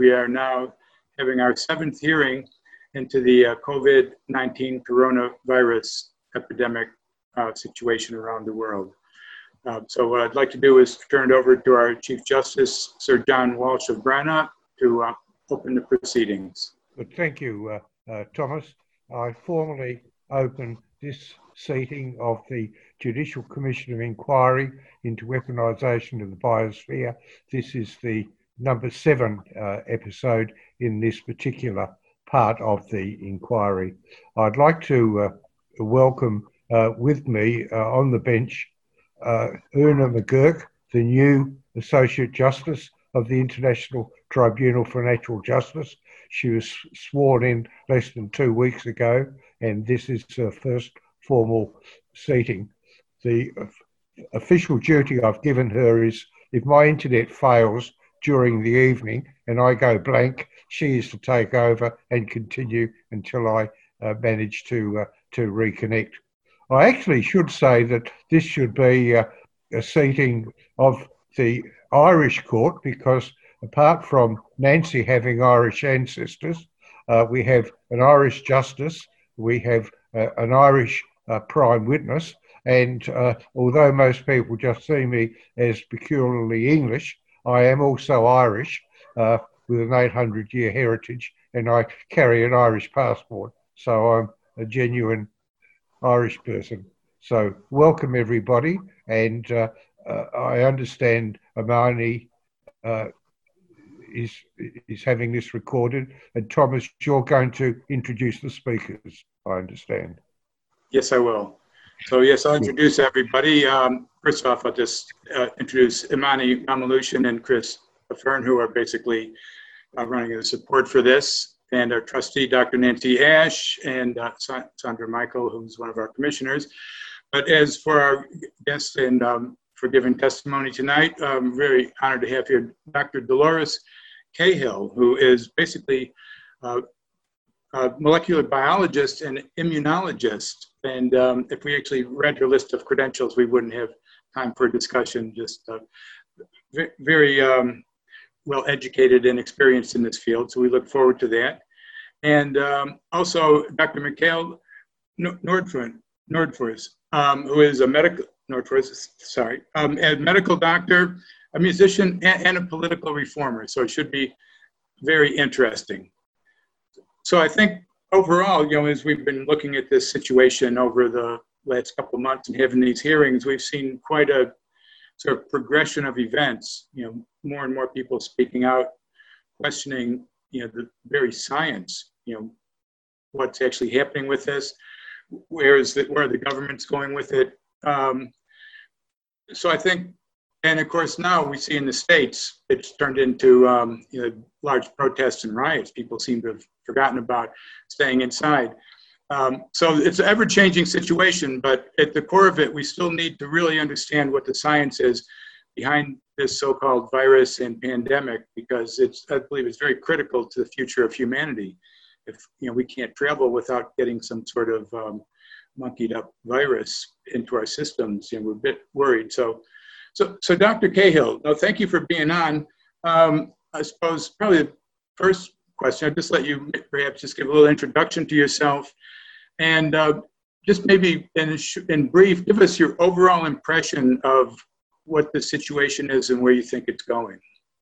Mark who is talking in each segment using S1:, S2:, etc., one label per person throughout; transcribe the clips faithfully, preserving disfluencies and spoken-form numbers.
S1: we are now having our seventh hearing into the uh, COVID nineteen coronavirus epidemic uh, situation around the world. Uh, so what I'd like to do is turn it over to our Chief Justice, Sir John Walsh of Branagh, to uh, open the proceedings.
S2: Good, thank you, uh, uh, Thomas. I formally open this seating of the Judicial Commission of Inquiry into Weaponisation of the Biosphere. This is the number seven uh, episode in this particular part of the inquiry. I'd like to uh, welcome uh, with me uh, on the bench uh, Una McGurk, the new Associate Justice of the International Tribunal for Natural Justice. She was sworn in less than two weeks ago, and this is her first formal seating. The official duty I've given her is, if my internet fails during the evening and I go blank, she is to take over and continue until I uh, manage to, uh, to reconnect. I actually should say that this should be uh, a seating of the Irish court, because apart from Nancy having Irish ancestors, uh, we have an Irish justice, we have uh, an Irish uh, prime witness, and uh, although most people just see me as peculiarly English, I am also Irish uh, with an eight hundred year heritage, and I carry an Irish passport, so I'm a genuine Irish person. So welcome everybody, and uh, uh, I understand Imani uh, is is having this recorded, and Thomas, you're going to introduce the speakers, I understand.
S1: Yes, I will. So yes, I'll introduce everybody. Um, first off, I'll just uh, introduce Imani Mamelushian and Chris Fern, who are basically uh, running the support for this, and our trustee, Doctor Nancy Ash, and uh, Sandra Michael, who's one of our commissioners. But as for our guests and um, for giving testimony tonight, I'm very honored to have here Doctor Dolores Cahill, who is basically uh, a molecular biologist and immunologist. And um, if we actually read her list of credentials, we wouldn't have time for a discussion. Just uh, very um, well educated and experienced in this field. So we look forward to that. And um, also Doctor Mikhail Nordfors, Nordfors um, who is a medical, Nordfors, sorry, um, a medical doctor, a musician, and, and a political reformer. So it should be very interesting. So I think overall, you know, as we've been looking at this situation over the last couple of months and having these hearings, we've seen quite a sort of progression of events, you know, more and more people speaking out, questioning, you know, the very science, you know, what's actually happening with this, where is the, where are the government's going with it. Um, so I think, and of course now we see in the States, it's turned into um, you know, large protests and riots. People seem to have forgotten about staying inside. Um, so it's an ever-changing situation, but at the core of it, we still need to really understand what the science is behind this so-called virus and pandemic, because it's, I believe it's very critical to the future of humanity. If you know, we can't travel without getting some sort of um, monkeyed up virus into our systems, and we're a bit worried. So, so, so Doctor Cahill, no, thank you for being on. Um, I suppose probably the first question, I'll just let you perhaps just give a little introduction to yourself, and uh, just maybe in, in brief, give us your overall impression of what the situation is and where you think it's going.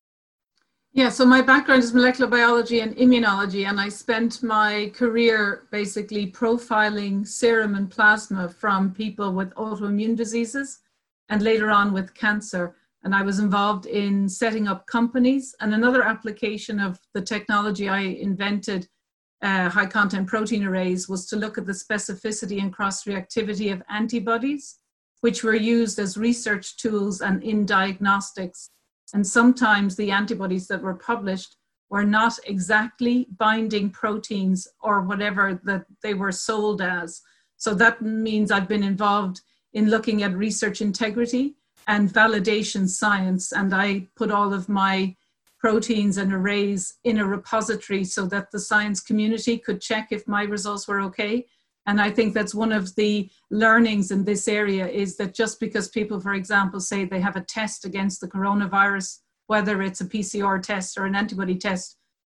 S3: Yeah, so my background is molecular biology and immunology, and I spent my career basically profiling serum and plasma from people with autoimmune diseases and later on with cancer. And I was involved in setting up companies. And another application of the technology I invented, uh, high content protein arrays, was to look at the specificity and cross-reactivity of antibodies, which were used as research tools and in diagnostics. And sometimes the antibodies that were published were not exactly binding proteins or whatever that they were sold as. So that means I've been involved in looking at research integrity and validation science. And I put all of my proteins and arrays in a repository so that the science community could check if my results were okay. And I think that's one of the learnings in this area, is that just because people, for example, say they have a test against the coronavirus, whether it's a P C R test or an antibody test,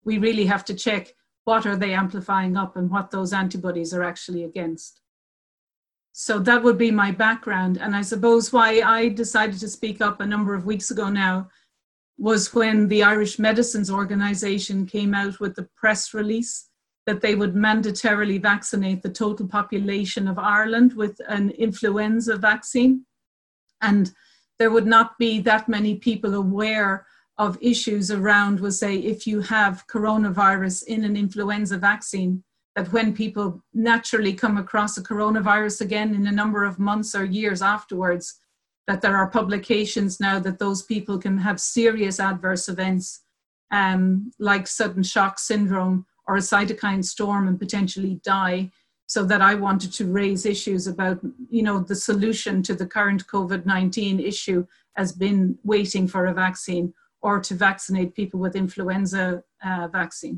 S3: we really have to check what are they amplifying up and what those antibodies are actually against. So that would be my background. And I suppose why I decided to speak up a number of weeks ago now was when the Irish Medicines Organization came out with the press release that they would mandatorily vaccinate the total population of Ireland with an influenza vaccine. And there would not be that many people aware of issues around, was say, if you have coronavirus in an influenza vaccine, that when people naturally come across a coronavirus again in a number of months or years afterwards, that there are publications now that those people can have serious adverse events um, like sudden shock syndrome or a cytokine storm and potentially die. So that I wanted to raise issues about, you know, the solution to the current COVID nineteen issue has been waiting for a vaccine or to vaccinate people with influenza uh, vaccine.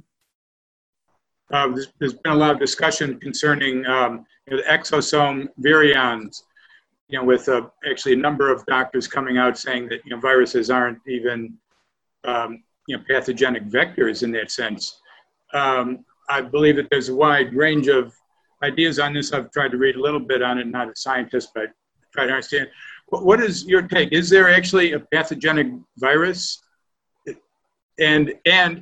S1: Uh, there's, there's been a lot of discussion concerning um, you know, the exosome virions, you know, with uh, actually a number of doctors coming out saying that, you know, viruses aren't even, um, you know, pathogenic vectors in that sense. Um, I believe that there's a wide range of ideas on this. I've tried to read a little bit on it, not a scientist, but try to understand. What, what is your take? Is there actually a pathogenic virus? And, and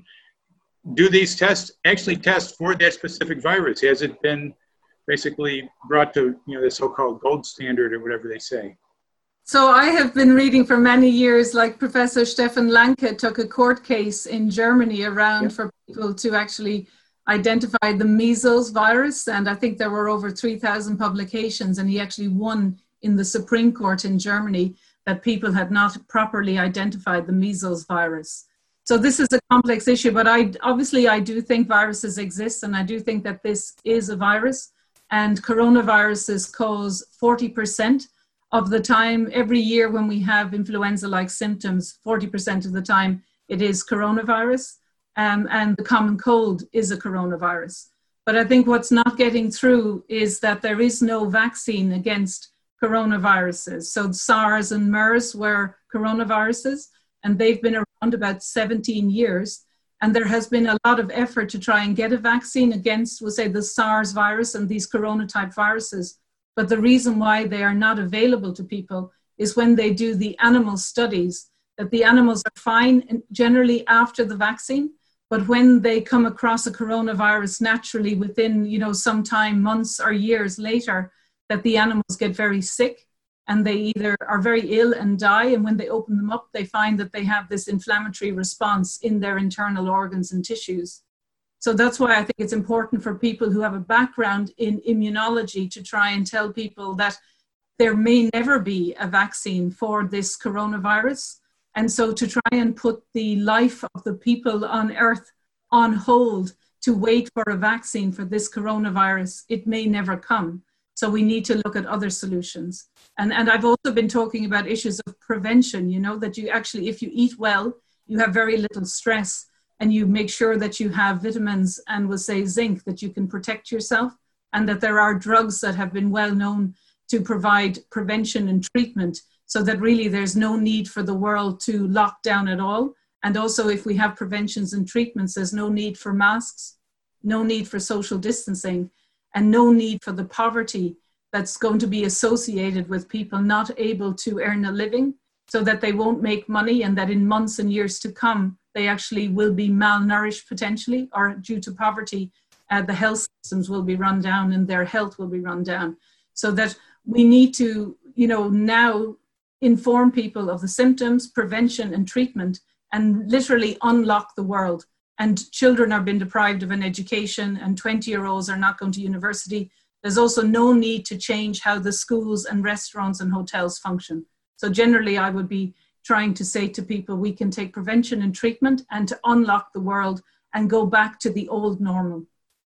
S1: do these tests actually test for that specific virus? Has it been basically brought to, you know, the so-called gold standard or whatever they say?
S3: So I have been reading for many years, like Professor Stefan Lanke took a court case in Germany around, yep, for people to actually identify the measles virus. And I think there were over three thousand publications, and he actually won in the Supreme Court in Germany that people had not properly identified the measles virus. So this is a complex issue, but I obviously I do think viruses exist, and I do think that this is a virus, and coronaviruses cause forty percent of the time every year when we have influenza-like symptoms, forty percent of the time it is coronavirus, um, and the common cold is a coronavirus. But I think what's not getting through is that there is no vaccine against coronaviruses. So SARS and MERS were coronaviruses, and they've been around about seventeen years. And there has been a lot of effort to try and get a vaccine against, we'll say, the SARS virus and these corona-type viruses. But the reason why they are not available to people is when they do the animal studies, that the animals are fine generally after the vaccine, but when they come across a coronavirus naturally within, you know, some time, months or years later, that the animals get very sick, and they either are very ill and die, and when they open them up, they find that they have this inflammatory response in their internal organs and tissues. So that's why I think it's important for people who have a background in immunology to try and tell people that there may never be a vaccine for this coronavirus. And so to try and put the life of the people on Earth on hold to wait for a vaccine for this coronavirus, it may never come. So we need to look at other solutions. And, and I've also been talking about issues of prevention, you know, that you actually, if you eat well, you have very little stress, and you make sure that you have vitamins and we'll say zinc, that you can protect yourself, and that there are drugs that have been well known to provide prevention and treatment, so that really there's no need for the world to lock down at all. And also if we have preventions and treatments, there's no need for masks, no need for social distancing, and no need for the poverty that's going to be associated with people not able to earn a living, so that they won't make money, and that in months and years to come, they actually will be malnourished potentially, or due to poverty, uh, the health systems will be run down and their health will be run down. So that we need to, you know, now inform people of the symptoms, prevention and treatment, and literally unlock the world. And children are being deprived of an education, and twenty year olds are not going to university. There's also no need to change how the schools and restaurants and hotels function. So generally I would be trying to say to people, we can take prevention and treatment and to unlock the world and go back to the old normal.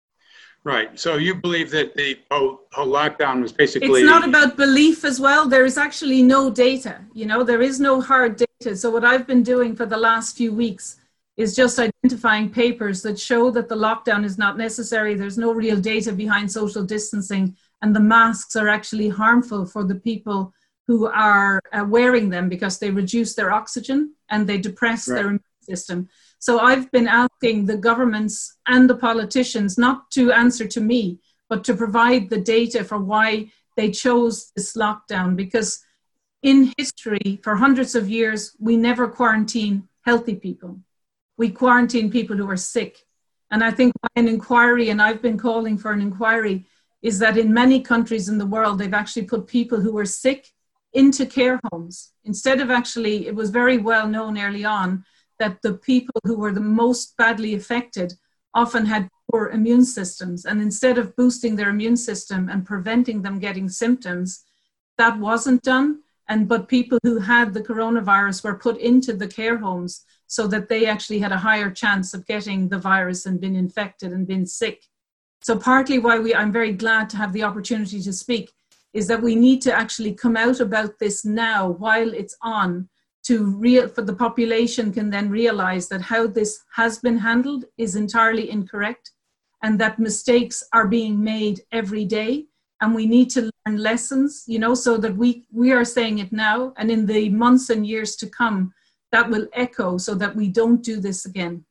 S1: Right. So you believe that the whole, whole lockdown was basically...
S3: It's not about belief as well. There is actually no data. You know, there is no hard data. So what I've been doing for the last few weeks is just identifying papers that show that the lockdown is not necessary. There's no real data behind social distancing, and the masks are actually harmful for the people who are uh, wearing them, because they reduce their oxygen and they depress right. their immune system. So I've been asking the governments and the politicians not to answer to me, but to provide the data for why they chose this lockdown. Because in history, for hundreds of years, we never quarantine healthy people. We quarantine people who are sick. And I think an inquiry, and I've been calling for an inquiry, is that in many countries in the world, they've actually put people who were sick into care homes. Instead of actually, it was very well known early on that the people who were the most badly affected often had poor immune systems. And instead of boosting their immune system and preventing them getting symptoms, that wasn't done. And but people who had the coronavirus were put into the care homes so that they actually had a higher chance of getting the virus and being infected and being sick. So partly why we, I'm very glad to have the opportunity to speak, is that we need to actually come out about this now while it's on, to real, for the population can then realize that how this has been handled is entirely incorrect, and that mistakes are being made every day. And we need to learn lessons, you know, so that we, we are saying it now, and in the months and years to come, that will echo so that we don't do this again.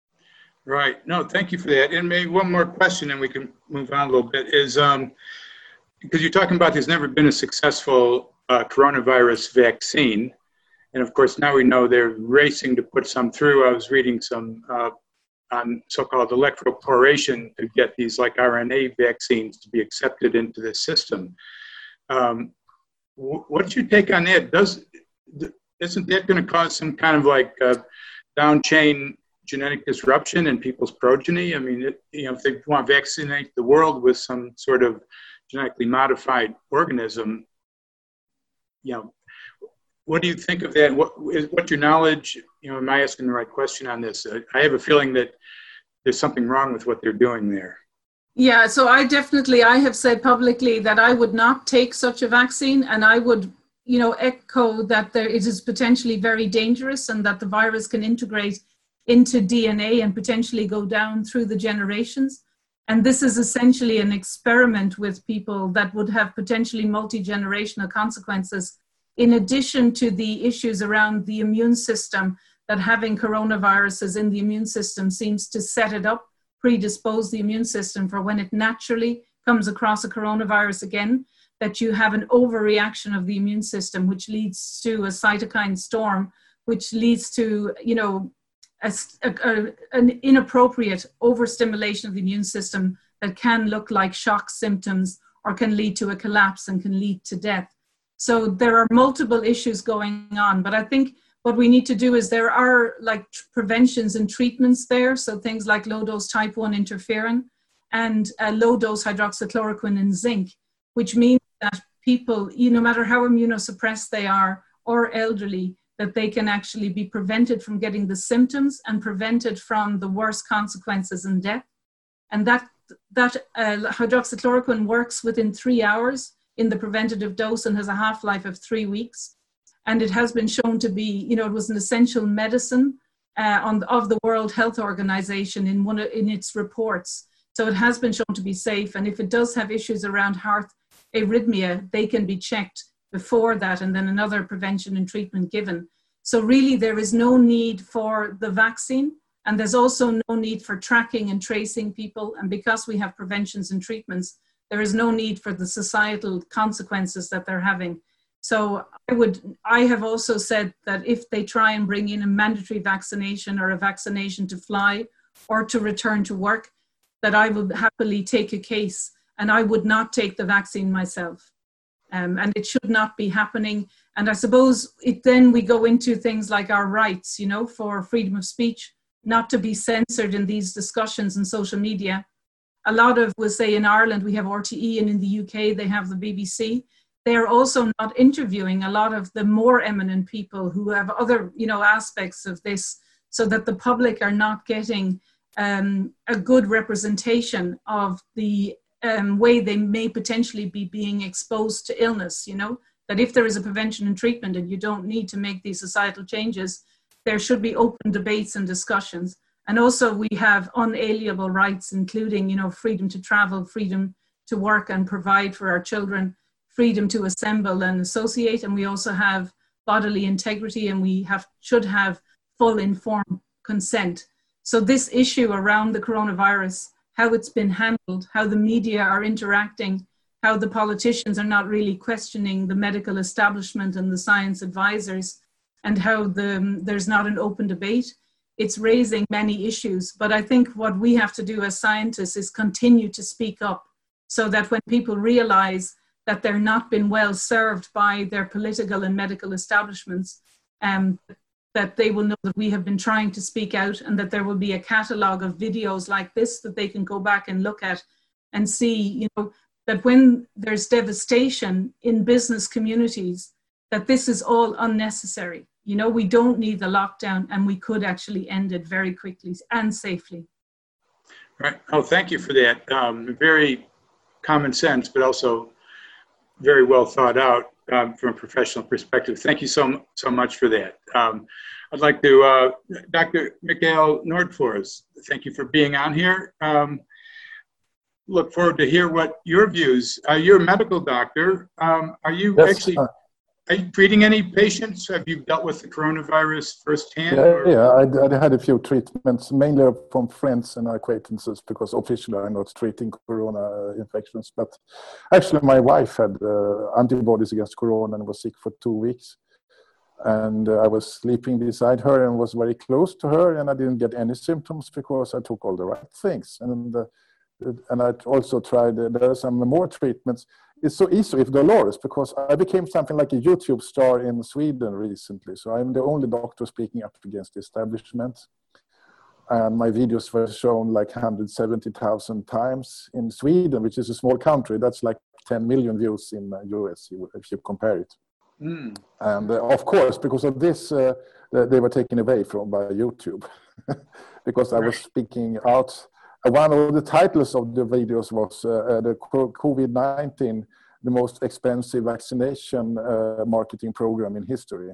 S1: Right. No, thank you for that. And maybe one more question, and we can move on a little bit, is um, because you're talking about there's never been a successful uh, coronavirus vaccine. And of course, now we know they're racing to put some through. I was reading some uh, on so-called electroporation to get these like R N A vaccines to be accepted into the system. Um, what's your take on that? Does, isn't that going to cause some kind of like uh, down chain genetic disruption in people's progeny? I mean, it, you know, if they want to vaccinate the world with some sort of genetically modified organism, you know, what do you think of that? What is what's your knowledge? You know, am I asking the right question on this? I have a feeling that there's something wrong with what they're doing there.
S3: Yeah, so I definitely, I have said publicly that I would not take such a vaccine, and I would, you know, echo that there, it is potentially very dangerous and that the virus can integrate into D N A and potentially go down through the generations. And this is essentially an experiment with people that would have potentially multi-generational consequences, in addition to the issues around the immune system, that having coronaviruses in the immune system seems to set it up, predispose the immune system for when it naturally comes across a coronavirus again, that you have an overreaction of the immune system, which leads to a cytokine storm, which leads to, you know, A, a, an inappropriate overstimulation of the immune system that can look like shock symptoms or can lead to a collapse and can lead to death. So there are multiple issues going on, but I think what we need to do is there are like preventions and treatments there. So things like low dose type one interferon and uh, low dose hydroxychloroquine and zinc, which means that people, you, no matter how immunosuppressed they are or elderly, that they can actually be prevented from getting the symptoms and prevented from the worst consequences and death. And that, that uh, hydroxychloroquine works within three hours in the preventative dose and has a half-life of three weeks. And it has been shown to be, you know, it was an essential medicine uh, on, of the World Health Organization in, one of, in its reports. So it has been shown to be safe. And if it does have issues around heart arrhythmia, they can be checked before that, and then another prevention and treatment given. So really there is no need for the vaccine, and there's also no need for tracking and tracing people. And because we have preventions and treatments, there is no need for the societal consequences that they're having. So I would, I have also said that if they try and bring in a mandatory vaccination or a vaccination to fly or to return to work, that I would happily take a case, and I would not take the vaccine myself. Um, and it should not be happening. And I suppose it, then we go into things like our rights, you know, for freedom of speech, not to be censored in these discussions on social media. A lot of, we'll say in Ireland, we have R T E, and in the U K, they have the B B C. They're also not interviewing a lot of the more eminent people who have other, you know, aspects of this, so that the public are not getting um, a good representation of the um, way they may potentially be being exposed to illness, you know, that if there is a prevention and treatment and you don't need to make these societal changes, there should be open debates and discussions. And also we have unalienable rights, including, you know, freedom to travel, freedom to work and provide for our children, freedom to assemble and associate. And we also have bodily integrity, and we have should have full informed consent. So this issue around the coronavirus, how it's been handled, how the media are interacting, how the politicians are not really questioning the medical establishment and the science advisors, and how the, there's not an open debate. It's raising many issues. But I think what we have to do as scientists is continue to speak up so that when people realize that they're not been well served by their political and medical establishments, um, that they will know that we have been trying to speak out, and that there will be a catalogue of videos like this that they can go back and look at and see, you know, that when there's devastation in business communities, that this is all unnecessary. You know, we don't need the lockdown, and we could actually end it very quickly and safely.
S1: Right. Oh, thank you for that. Um, very common sense, but also very well thought out um, from a professional perspective. Thank you so, so much for that. Um, I'd like to, uh, Doctor Mikael Nordfors, thank you for being on here. Um, look forward to hear what your views. Uh, you're a medical doctor. Um, are you yes. actually are you treating any patients? Have you dealt with the coronavirus firsthand?
S4: Yeah,
S1: or?
S4: yeah I, I had a few treatments, mainly from friends and acquaintances, because officially I'm not treating corona infections. But actually, my wife had uh, antibodies against corona and was sick for two weeks. And uh, I was sleeping beside her and was very close to her, and I didn't get any symptoms because I took all the right things. And uh, and I also tried, uh, there are some more treatments. It's so easy with Dolores because I became something like a YouTube star in Sweden recently. So I'm the only doctor speaking up against the establishment. And my videos were shown like one hundred seventy thousand times in Sweden, which is a small country. That's like ten million views in the U S if you compare it. Mm. And uh, of course, because of this, uh, they were taken away from by YouTube because I was speaking out. One of the titles of the videos was uh, the COVID nineteen, the most expensive vaccination uh, marketing program in history.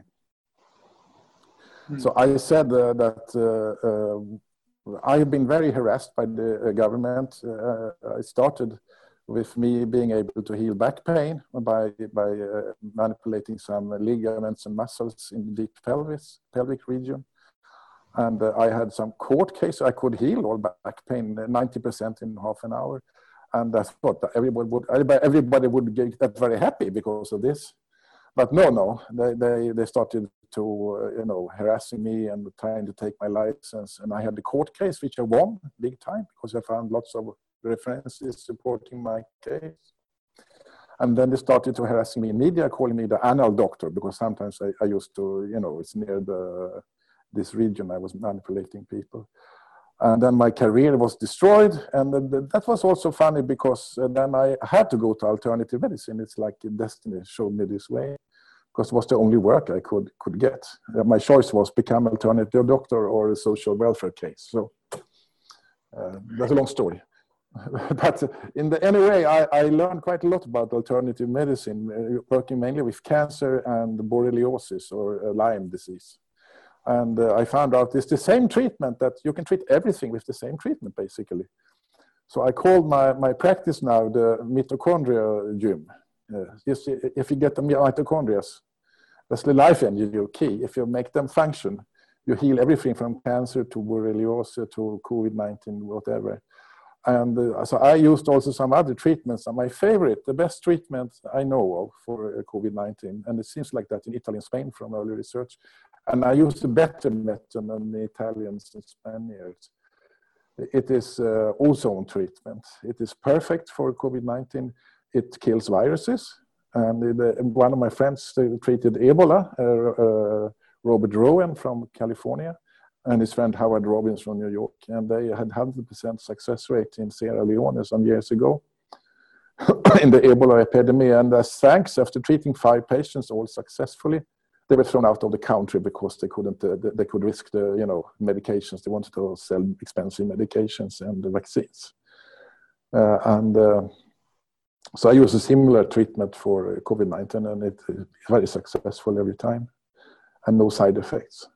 S4: Mm. So I said uh, that uh, uh, I have been very harassed by the uh, government. Uh, I started with me being able to heal back pain by, by uh, manipulating some ligaments and muscles in the deep pelvis, pelvic region. And uh, I had some court case. I could heal all back pain, ninety percent in half an hour. And I thought that everybody would, everybody would get very happy because of this. But no, no, they, they, they started to, uh, you know, harassing me and trying to take my license. And I had the court case, which I won big time because I found lots of references supporting my case. And then they started to harassing me in media, calling me the anal doctor, because sometimes I, I used to, you know, it's near the this region I was manipulating people. And then my career was destroyed. And that was also funny because then I had to go to alternative medicine. It's like destiny showed me this way, because it was the only work I could, could get. My choice was become alternative doctor or a social welfare case. So uh, that's a long story. But in the, anyway, I, I learned quite a lot about alternative medicine, uh, working mainly with cancer and borreliosis or uh, Lyme disease. And uh, I found out it's the same treatment, that you can treat everything with the same treatment, basically. So I called my, my practice now the mitochondria gym. Uh, just if you get the mitochondria, that's the life engine, your key. If you make them function, you heal everything from cancer to borreliosis to COVID nineteen, whatever. And uh, so I used also some other treatments. And my favorite, the best treatment I know of for uh, COVID nineteen, and it seems like that in Italy and Spain from early research. And I used a better method than the Italians and Spaniards. It is uh, ozone treatment. It is perfect for COVID nineteen. It kills viruses. And it, uh, one of my friends treated Ebola, uh, uh, Robert Rowan from California, and his friend Howard Robbins from New York. And they had one hundred percent success rate in Sierra Leone some years ago in the Ebola epidemic. And as thanks, after treating five patients all successfully, they were thrown out of the country because they couldn't, uh, they could risk the, you know, medications. They wanted to sell expensive medications and the vaccines. Uh, and uh, so I use a similar treatment for COVID nineteen, and it is very successful every time and no side effects.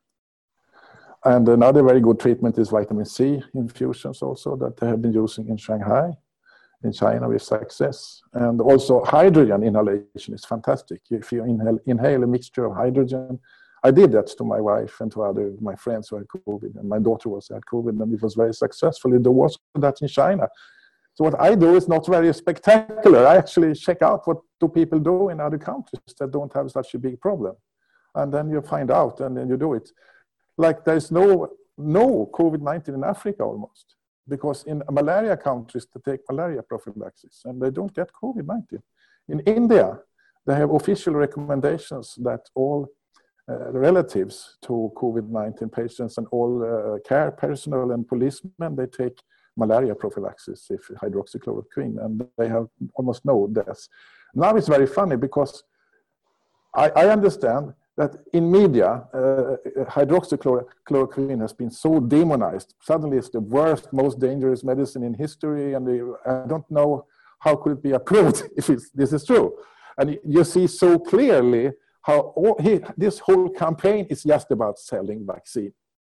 S4: And another very good treatment is vitamin C infusions also that they have been using in Shanghai, in China with success. And also hydrogen inhalation is fantastic. If you inhale, inhale a mixture of hydrogen, I did that to my wife and to other my friends who had COVID, and my daughter also had COVID, and it was very successful. There was that in China. So what I do is not very spectacular. I actually check out what do people do in other countries that don't have such a big problem, and then you find out, and then you do it. Like there's no no COVID nineteen in Africa almost, because in malaria countries they take malaria prophylaxis and they don't get COVID nineteen. In India, they have official recommendations that all uh, relatives to COVID nineteen patients and all uh, care personnel and policemen, they take malaria prophylaxis, if hydroxychloroquine, and they have almost no deaths. Now it's very funny because I, I understand that in media, uh, hydroxychloroquine has been so demonized. Suddenly it's the worst, most dangerous medicine in history, and they, I don't know how could it be approved if it's, this is true. And you see so clearly how all, he, this whole campaign is just about selling vaccine.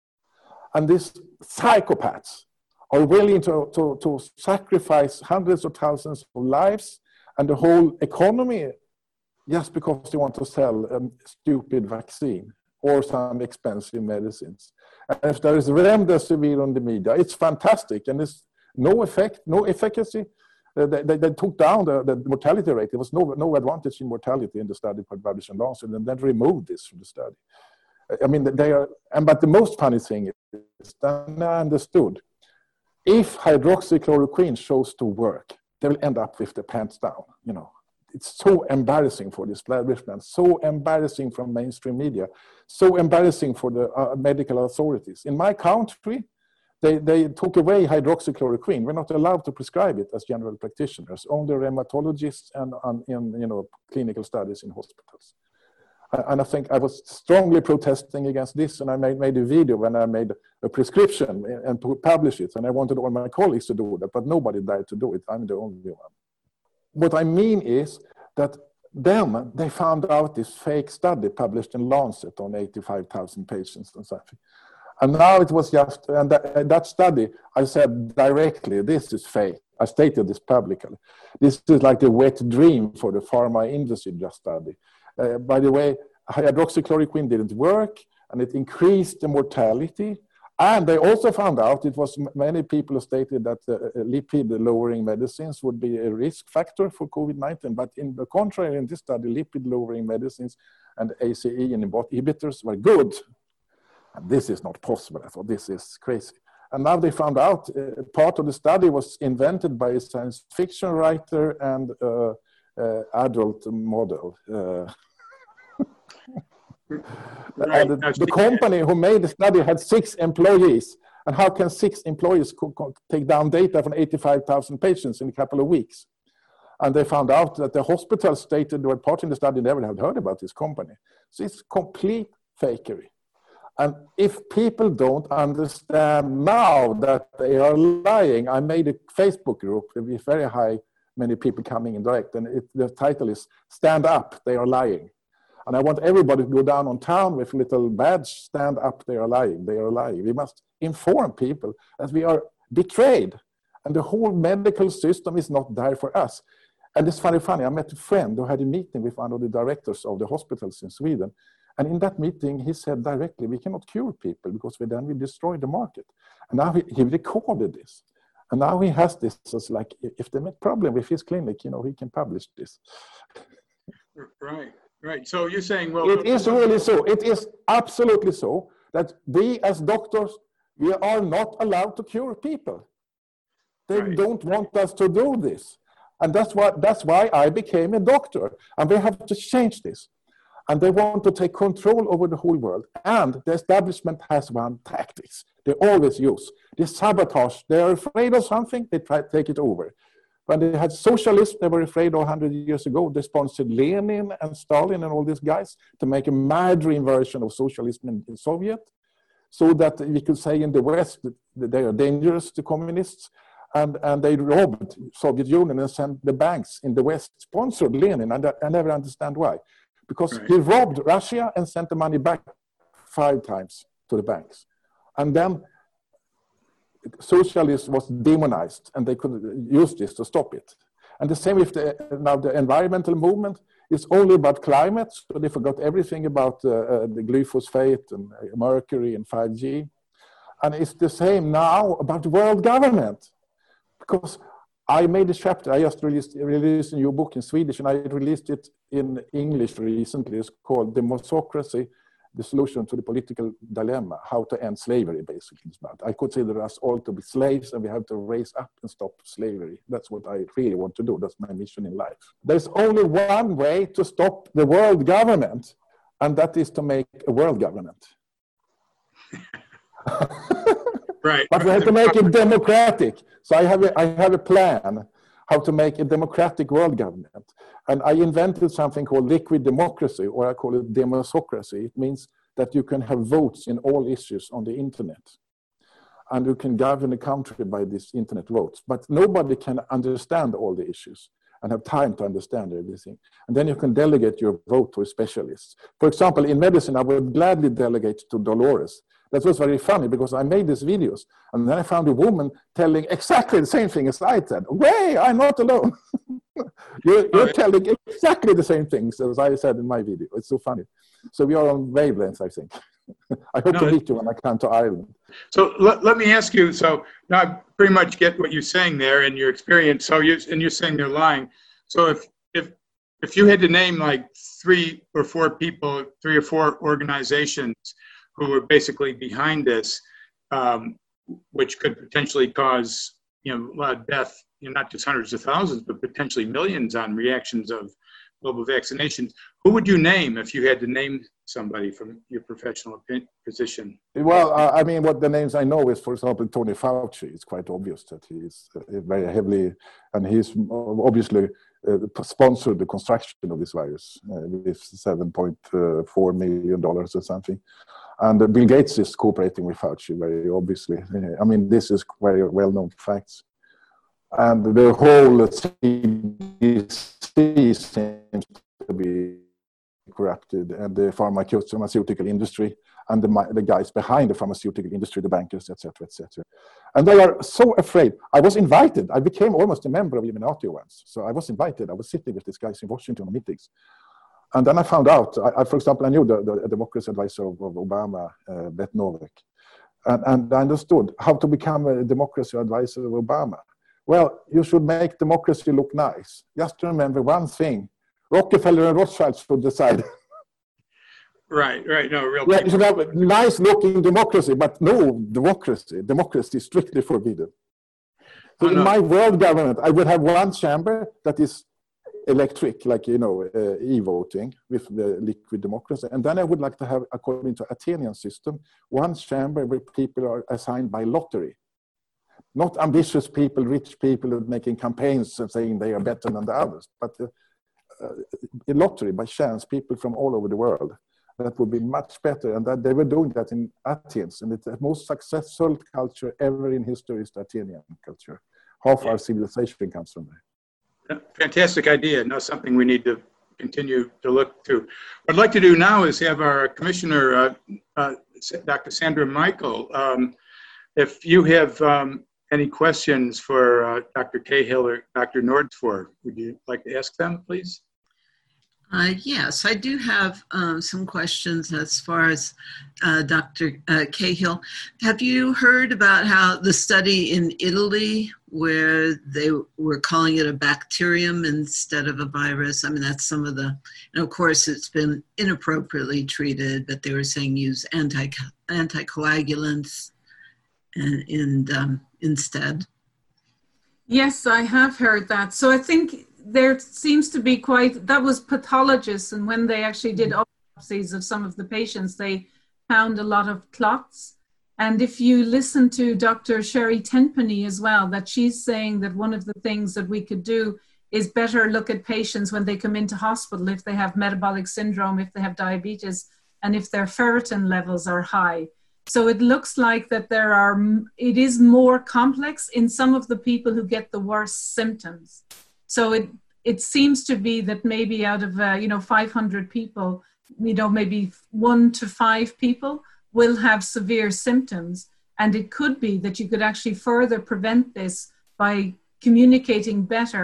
S4: And these psychopaths are willing to, to, to sacrifice hundreds of thousands of lives and the whole economy just because they want to sell a stupid vaccine or some expensive medicines. And if there is remdesivir on the media, it's fantastic, and there's no effect, no efficacy. Uh, they, they, they took down the, the mortality rate. There was no, no advantage in mortality in the study published in Lancet, and then removed this from the study. I mean, they are, and but the most funny thing is that I understood, if hydroxychloroquine shows to work, they will end up with the pants down, you know. It's so embarrassing for the establishment, so embarrassing from mainstream media, so embarrassing for the uh, medical authorities. In my country, they, they took away hydroxychloroquine. We're not allowed to prescribe it as general practitioners, only rheumatologists and, and in you know, clinical studies in hospitals. And I think I was strongly protesting against this, and I made, made a video when I made a prescription and published it, and I wanted all my colleagues to do that, but nobody dared to do it. I'm the only one. What I mean is that then they found out this fake study published in Lancet on eighty-five thousand patients and something. And now it was just, and that, that study, I said directly, this is fake. I stated this publicly. This is like the wet dream for the pharma industry just study. Uh, by the way, hydroxychloroquine didn't work, and it increased the mortality. And they also found out it was many people who stated that uh, lipid-lowering medicines would be a risk factor for COVID nineteen. But in the contrary, in this study, lipid-lowering medicines and A C E inhibitors were good. And this is not possible. I thought, this is crazy. And now they found out uh, part of the study was invented by a science fiction writer and uh, uh, adult model. Uh,
S1: Right.
S4: And the, the company who made the study had six employees. And how can six employees co co take down data from eighty-five thousand patients in a couple of weeks? And they found out that the hospital stated they were part in the study never had heard about this company. So it's complete fakery. And if people don't understand now that they are lying, I made a Facebook group with very high, many people coming in direct, and it, the title is Stand Up, They Are Lying. And I want everybody to go down on town with a little badge, stand up, they are lying, they are lying. We must inform people that we are betrayed. And the whole medical system is not there for us. And it's funny, funny, I met a friend who had a meeting with one of the directors of the hospitals in Sweden. And in that meeting, he said directly, we cannot cure people because we, then we destroy the market. And now he, he recorded this. And now he has this as like, if they make problem with his clinic, you know, he can publish this.
S1: Right. Right. So you're saying, well,
S4: it is really so. It is absolutely so that we as doctors, we are not allowed to cure people. They
S1: right.
S4: don't want us to do this. And that's why, that's why I became a doctor. And we have to change this. And they want to take control over the whole world. And the establishment has one tactics they always use. They sabotage. They are afraid of something, they try to take it over. When they had socialists, they were afraid of one hundred years ago. They sponsored Lenin and Stalin and all these guys to make a mad dream version of socialism in the Soviet, so that we could say in the West that they are dangerous to communists. And, and they robbed Soviet Union and sent the banks in the West, sponsored Lenin. And I, I never understand why. Because right. he robbed Russia and sent the money back five times to the banks. And then socialism was demonized, and they could use this to stop it. And the same with the, now the environmental movement. It's only about climate, so they forgot everything about uh, uh, the glyphosate and uh, mercury and five G. And it's the same now about world government. Because I made a chapter, I just released, released a new book in Swedish, and I released it in English recently. It's called Democracy, the Solution to the Political Dilemma, How to End Slavery, basically. I consider us all to be slaves, and we have to raise up and stop slavery. That's what I really want to do. That's my mission in life. There's only one way to stop the world government, and that is to make a world government.
S1: Right.
S4: But we have to make it democratic. So I have a, I have a plan how to make a democratic world government. And I invented something called liquid democracy, or I call it demosocracy. It means that you can have votes in all issues on the internet. And you can govern a country by these internet votes. But nobody can understand all the issues and have time to understand everything. And then you can delegate your vote to a specialist. For example, in medicine, I would gladly delegate to Dolores. That was very funny because I made these videos and then I found a woman telling exactly the same thing as I said. Way, I'm not alone. you're you're telling exactly the same things as I said in my video. It's so funny. So we are on wavelengths, I think. I hope no, to meet you when I come to Ireland.
S1: So let, let me ask you, so now I pretty much get what you're saying there and your experience. So you and you're saying they're lying. So if, if, if you had to name like three or four people, three or four organizations who were basically behind this, um, which could potentially cause, you know, a lot of death, you know, not just hundreds of thousands, but potentially millions on reactions of global vaccinations. Who would you name if you had to name somebody from your professional position?
S4: Well, I mean, what the names I know is, for example, Tony Fauci. It's quite obvious that he is very heavily, and he's obviously uh, sponsored the construction of this virus uh, with seven point four million dollars or something. And uh, Bill Gates is cooperating with Fauci very obviously. I mean, this is very well-known facts. And the whole C D C seems to be corrupted, and the pharmaceutical industry and the, the guys behind the pharmaceutical industry, the bankers, et cetera, et cetera. And they are so afraid. I was invited. I became almost a member of Illuminati once. So I was invited. I was sitting with these guys in Washington on meetings. And then I found out, I, I, for example, I knew the, the democracy advisor of, of Obama, uh, Beth Novak. And, and I understood how to become a democracy advisor of Obama. Well, you should make democracy look nice. Just remember one thing. Rockefeller and Rothschild should decide.
S1: Right, right. No, real.
S4: Yeah, you should have a nice looking democracy, but no democracy. Democracy is strictly forbidden. So oh, in no. my world government, I would have one chamber that is electric, like, you know, uh, e-voting with the liquid democracy. And then I would like to have, according to Athenian system, one chamber where people are assigned by lottery. Not ambitious people, rich people making campaigns and saying they are better than the others, but uh, uh, a lottery by chance, people from all over the world. That would be much better. And that they were doing that in Athens. And it's the most successful culture ever in history is the Athenian culture. Half yeah. our civilization comes from there.
S1: Fantastic idea. Now something we need to continue to look to. What I'd like to do now is have our commissioner, uh, uh, Doctor Sandra Michael. Um, if you have um, any questions for uh, Doctor Cahill or Doctor Nordsford, would you like to ask them, please?
S5: Uh, yes, I do have um, some questions as far as uh, Doctor Uh, Cahill. Have you heard about how the study in Italy where they were calling it a bacterium instead of a virus? I mean, that's some of the, and of course it's been inappropriately treated, but they were saying use anti anticoagulants and, and um, instead.
S3: Yes, I have heard that. So I think there seems to be quite, that was pathologists, and when they actually did autopsies of some of the patients, they found a lot of clots. And if you listen to Doctor Sherry Tenpenny as well, that she's saying that one of the things that we could do is better look at patients when they come into hospital, if they have metabolic syndrome, if they have diabetes, and if their ferritin levels are high. So it looks like that there are, it is more complex in some of the people who get the worst symptoms. So it, it seems to be that maybe out of, uh, you know, five hundred people, you know, maybe one to five people will have severe symptoms. And it could be that you could actually further prevent this by communicating better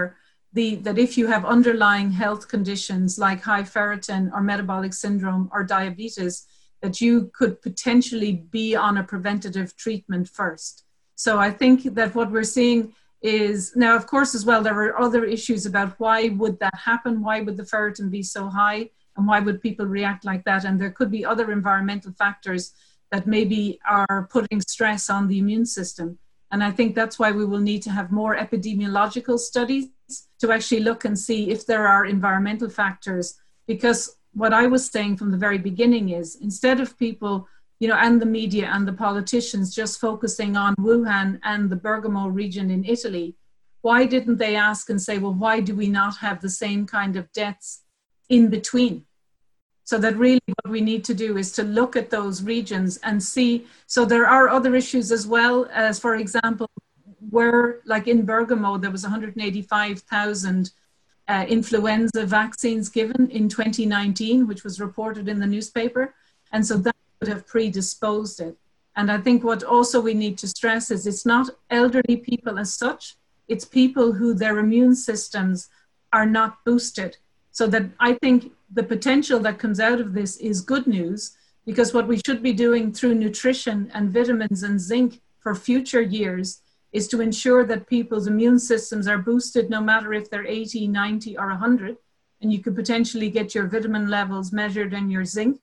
S3: the, that if you have underlying health conditions like high ferritin or metabolic syndrome or diabetes, that you could potentially be on a preventative treatment first. So I think that what we're seeing is, now of course as well, there are other issues about why would that happen? Why would the ferritin be so high? And why would people react like that? And there could be other environmental factors that maybe are putting stress on the immune system. And I think that's why we will need to have more epidemiological studies to actually look and see if there are environmental factors. Because what I was saying from the very beginning is, instead of people, you know, and the media and the politicians just focusing on Wuhan and the Bergamo region in Italy, why didn't they ask and say, well, why do we not have the same kind of deaths in between? So that really what we need to do is to look at those regions and see. So there are other issues as well, as for example, where like in Bergamo, there was one hundred eighty-five thousand uh, influenza vaccines given in twenty nineteen, which was reported in the newspaper. And so that would have predisposed it. And I think what also we need to stress is it's not elderly people as such, it's people who their immune systems are not boosted. So that I think the potential that comes out of this is good news, because what we should be doing through nutrition and vitamins and zinc for future years is to ensure that people's immune systems are boosted no matter if they're eighty, ninety or one hundred. And you could potentially get your vitamin levels measured and your zinc,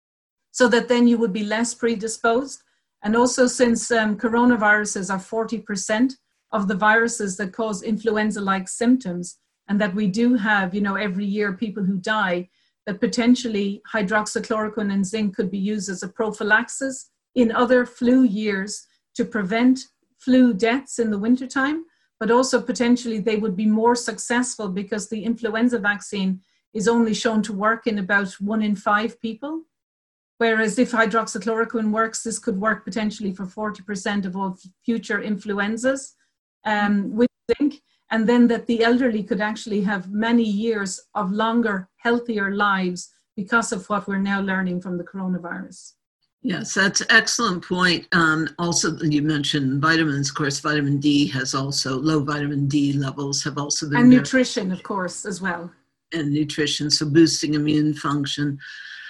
S3: so that then you would be less predisposed. And also, since um, coronaviruses are forty percent of the viruses that cause influenza-like symptoms, and that we do have, you know, every year people who die, that potentially hydroxychloroquine and zinc could be used as a prophylaxis in other flu years to prevent flu deaths in the wintertime, but also potentially they would be more successful because the influenza vaccine is only shown to work in about one in five people. Whereas if hydroxychloroquine works, this could work potentially for forty percent of all future influenzas um, with zinc. And then that the elderly could actually have many years of longer, healthier lives because of what we're now learning from the coronavirus.
S5: Yes, that's an excellent point. Um, also, you mentioned vitamins. Of course, vitamin D has also, low vitamin D levels have also been.
S3: And nutrition, of course, as well.
S5: And nutrition, so boosting immune function.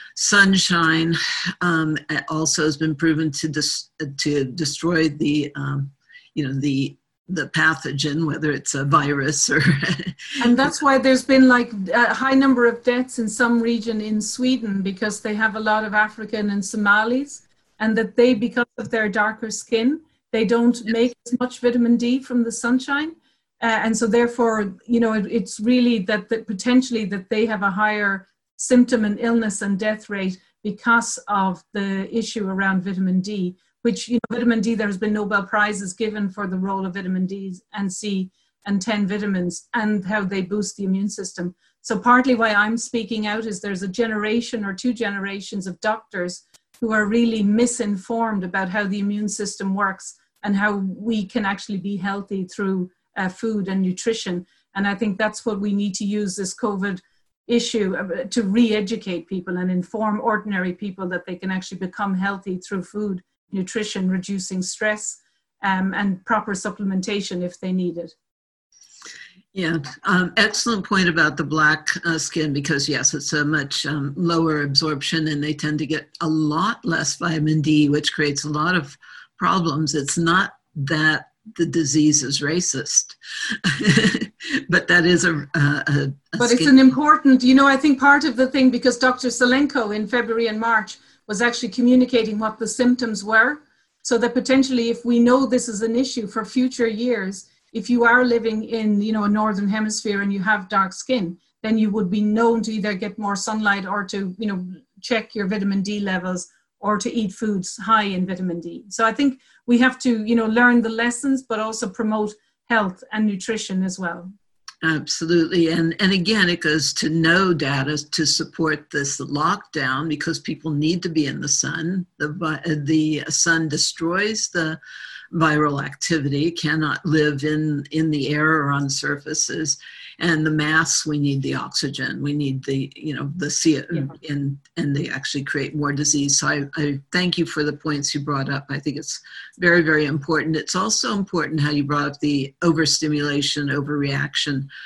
S5: Sunshine um, also has been proven to dis- to destroy the, um, you know, the the pathogen, whether it's a virus or...
S3: And that's why there's been like a high number of deaths in some region in Sweden, because they have a lot of African and Somalis, and that they, because of their darker skin, they don't yes. make as much vitamin D from the sunshine. Uh, and so therefore, you know, it, it's really that, that potentially that they have a higher symptom and illness and death rate because of the issue around vitamin D. Which, you know, vitamin D, there has been Nobel Prizes given for the role of vitamin D and C and ten vitamins and how they boost the immune system. So partly why I'm speaking out is there's a generation or two generations of doctors who are really misinformed about how the immune system works and how we can actually be healthy through uh, food and nutrition. And I think that's what we need to use this COVID issue to re-educate people and inform ordinary people that they can actually become healthy through food, nutrition, reducing stress, um, and proper supplementation if they need it.
S5: Yeah, um, excellent point about the black uh, skin, because yes, it's a much um, lower absorption and they tend to get a lot less vitamin D, which creates a lot of problems. It's not that the disease is racist, but that is a, a, a
S3: But
S5: skin.
S3: It's an important, you know, I think part of the thing, because Doctor Zelenko in February and March was actually communicating what the symptoms were, so that potentially if we know this is an issue for future years, if you are living in, you know, a northern hemisphere and you have dark skin, then you would be known to either get more sunlight or to, you know, check your vitamin D levels or to eat foods high in vitamin D. So I think we have to, you know, learn the lessons, but also promote health and nutrition as well.
S5: Absolutely. And and again, it goes to no data to support this lockdown, because people need to be in the sun. The, the sun destroys the viral activity, cannot live in, in the air or on surfaces. And the masks, we need the oxygen. We need the, you know, the C yeah. and, and they actually create more disease. So I, I thank you for the points you brought up. I think it's very, very important. It's also important how you brought up the overstimulation, overreaction.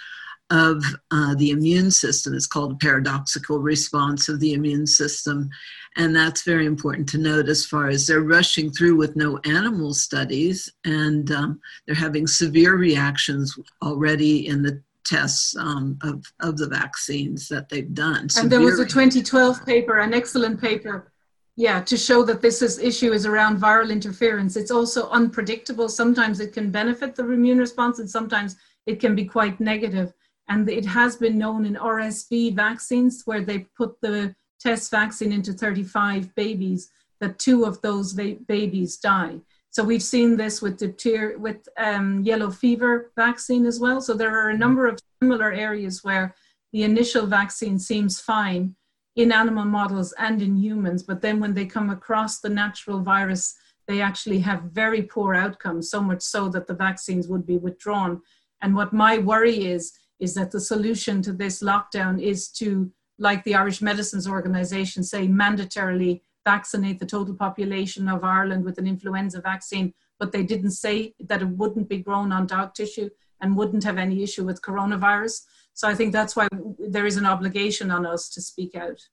S5: of uh, the immune system. It's called a paradoxical response of the immune system. And that's very important to note as far as they're rushing through with no animal studies, and um, they're having severe reactions already in the tests um, of, of the vaccines that they've done.
S3: And there was a twenty twelve paper, an excellent paper, yeah, to show that this is, issue is around viral interference. It's also unpredictable. Sometimes it can benefit the immune response, and sometimes it can be quite negative. And it has been known in R S V vaccines, where they put the test vaccine into thirty-five babies, that two of those babies die. So we've seen this with the with um, yellow fever vaccine as well. So there are a number of similar areas where the initial vaccine seems fine in animal models and in humans, but then when they come across the natural virus, they actually have very poor outcomes, so much so that the vaccines would be withdrawn. And what my worry is, is that the solution to this lockdown is to, like the Irish Medicines Organization say, mandatorily vaccinate the total population of Ireland with an influenza vaccine, but they didn't say that it wouldn't be grown on dog tissue and wouldn't have any issue with coronavirus. So I think that's why there is an obligation on us to speak out.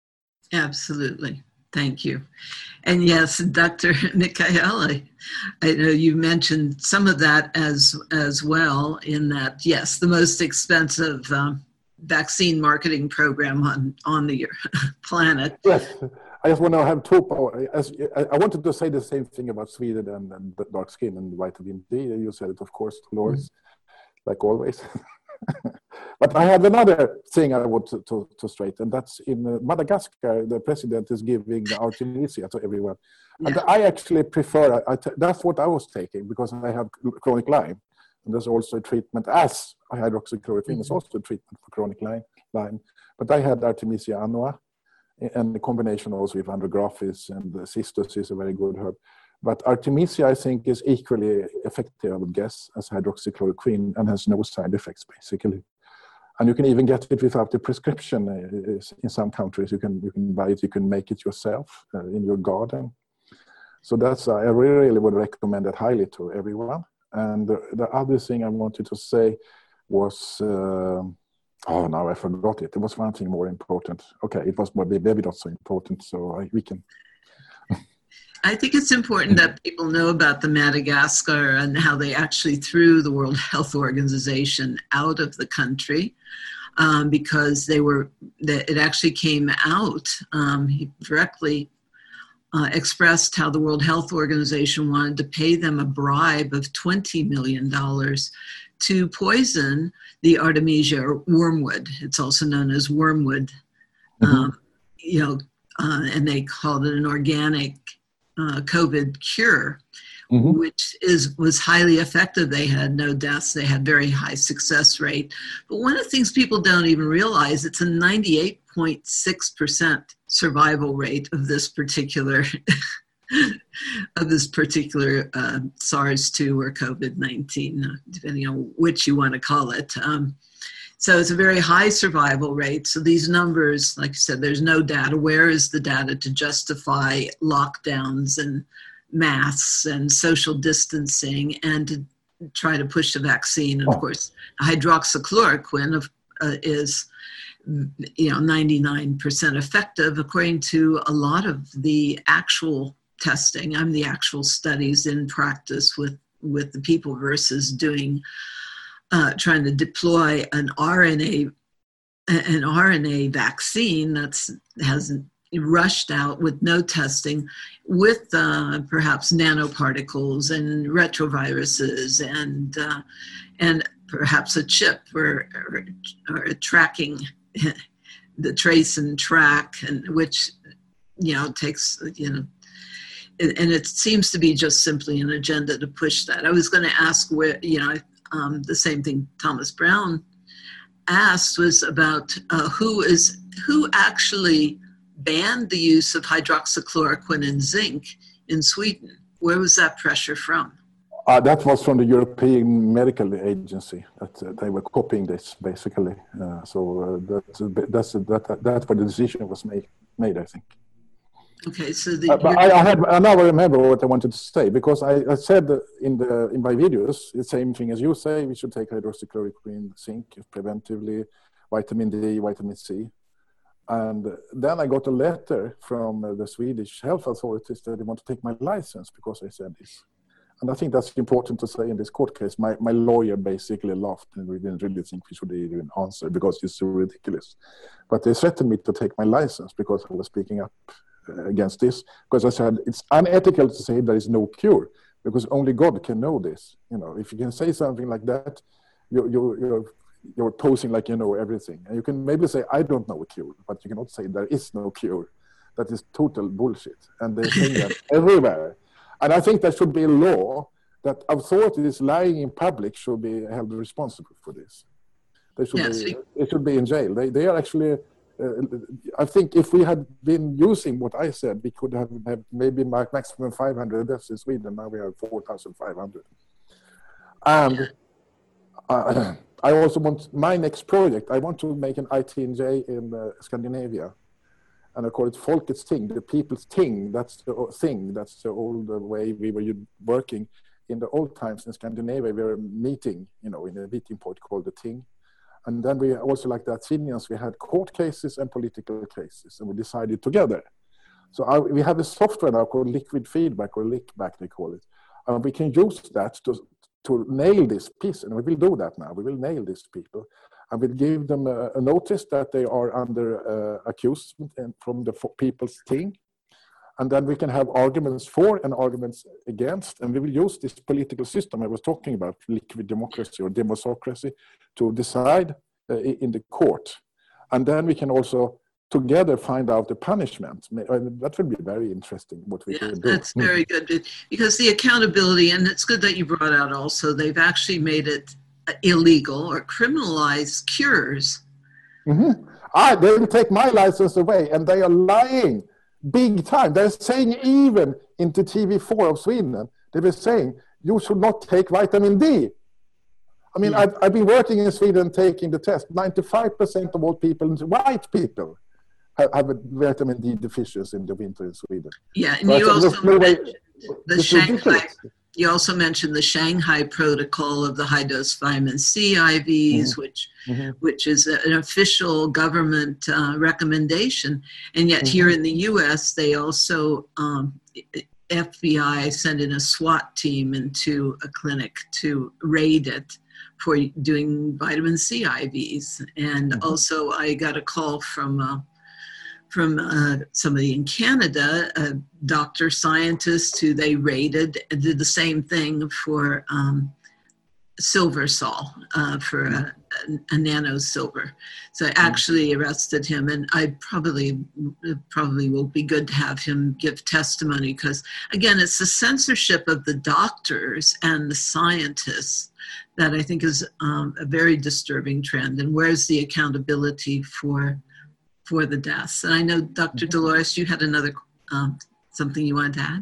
S5: Absolutely. Thank you. And yes, Doctor Michael, I know you mentioned some of that as as well, in that, yes, the most expensive um, vaccine marketing program on, on the planet.
S4: Yes, I just want to have two, as, I wanted to say the same thing about Sweden and, and dark skin and vitamin D. You said it, of course, Dolores, mm-hmm. like always. But I have another thing I want to, to, to straighten, and that's in Madagascar, the president is giving the Artemisia to everyone. Yeah. And I actually prefer, I t that's what I was taking, because I have chronic Lyme. And there's also a treatment as hydroxychloroquine, mm-hmm. is also a treatment for chronic Lyme. Lyme. But I had Artemisia annua, and the combination also with andrographis, and the cistus is a very good herb. But Artemisia, I think, is equally effective, I would guess, as hydroxychloroquine, and has no side effects, basically. And you can even get it without a prescription. In some countries, you can you can buy it, you can make it yourself uh, in your garden. So that's, uh, I really, really would recommend it highly to everyone. And the, the other thing I wanted to say was, uh, oh, now I forgot it. There was one thing more important. Okay, it was maybe not so important, so I, we can...
S5: I think it's important that people know about the Madagascar and how they actually threw the World Health Organization out of the country um, because they were, that it actually came out. Um, he directly uh, expressed how the World Health Organization wanted to pay them a bribe of twenty million dollars to poison the Artemisia, or wormwood. It's also known as wormwood, mm-hmm. um, you know, uh, and they called it an organic Uh, COVID cure, mm-hmm. which is was highly effective. They had no deaths. They had very high success rate. But one of the things people don't even realize, it's a ninety-eight point six percent survival rate of this particular of this particular uh, SARS two or COVID nineteen, depending on which you want to call it. Um, So it's a very high survival rate. So these numbers, like you said, there's no data. Where is the data to justify lockdowns and masks and social distancing and to try to push the vaccine? And of course, hydroxychloroquine uh, is, you know, ninety-nine percent effective according to a lot of the actual testing. I'm the actual studies in practice with, with the people versus doing Uh, trying to deploy an R N A, an R N A vaccine that's hasn't rushed out with no testing, with uh, perhaps nanoparticles and retroviruses and uh, and perhaps a chip or, or, or a tracking, the trace and track, and which you know takes you know. And it seems to be just simply an agenda to push that. I was going to ask where you know. Um, the same thing Thomas Brown asked was about uh, who is who actually banned the use of hydroxychloroquine and zinc in Sweden. Where was that pressure from?
S4: Uh, that was from the European Medical Agency. That uh, they were copying this basically. Uh, so uh, that's that's that, that that's where the decision was made. Made, I think.
S5: Okay, so the,
S4: Uh, but I, I had I now remember what I wanted to say, because I, I said in the in my videos the same thing as you say. We should take hydroxychloroquine, zinc preventively, vitamin D, vitamin C, and then I got a letter from uh, the Swedish health authorities that they want to take my license because I said this. And I think that's important to say in this court case. My my lawyer basically laughed, and we didn't really think we should even answer because it's so ridiculous. But they threatened me to take my license because I was speaking up against this, because I said it's unethical to say there is no cure, because only God can know this. You know, if you can say something like that, you you you're you're posing like you know everything, and you can maybe say I don't know a cure, but you cannot say there is no cure. That is total bullshit, and they're saying that everywhere. And I think there should be a law that authorities lying in public should be held responsible for this. They should yes, be we... they should be in jail. They they are actually. Uh, I think if we had been using what I said, we could have, have maybe maximum five hundred deaths in Sweden. Now we have four thousand five hundred. And uh, I also want my next project. I want to make an I T N J in uh, Scandinavia, and I call it Folkets Ting, the people's ting. That's the thing. That's the old way we were working in the old times in Scandinavia. We were meeting, you know, in a meeting point called the ting. And then we also, like the Athenians, we had court cases and political cases, and we decided together. So I, we have a software now called liquid feedback, or lickback they call it. And we can use that to, to nail this piece, and we will do that now. We will nail these people, and we'll give them a, a notice that they are under uh, accused from the people's thing. And then we can have arguments for and arguments against, and we will use this political system I was talking about, liquid democracy or democracy, to decide uh, in the court. And then we can also together find out the punishment. That would be very interesting what we
S5: yeah,
S4: can do.
S5: That's very good, because the accountability, and it's good that you brought out also, they've actually made it illegal or criminalized cures.
S4: Mm-hmm. Ah, they will take my license away, and they are lying. Big time. They're saying even into T V four of Sweden, they were saying you should not take vitamin D. I mean, yeah. I've, I've been working in Sweden taking the test. ninety-five percent of all people, white people, have, have a vitamin D deficiency in the winter in Sweden.
S5: Yeah, and so you also no mentioned the Shanghai. You also mentioned the Shanghai Protocol of the high-dose vitamin C I Vs, mm-hmm. which mm-hmm. which is a, an official government uh, recommendation. And yet mm-hmm. here in the U S, they also, um, F B I sent in a SWAT team into a clinic to raid it for doing vitamin C I Vs. And mm-hmm. also I got a call from uh, from uh, somebody in Canada, a doctor scientist who they raided, did the same thing for um, silver sol, uh, for a, a, a nano silver. So I actually arrested him, and I probably probably will be good to have him give testimony, because again, it's the censorship of the doctors and the scientists that I think is um, a very disturbing trend. And where's the accountability for for the deaths? And I know, Doctor Dolores, you had another, um, something you wanted to add?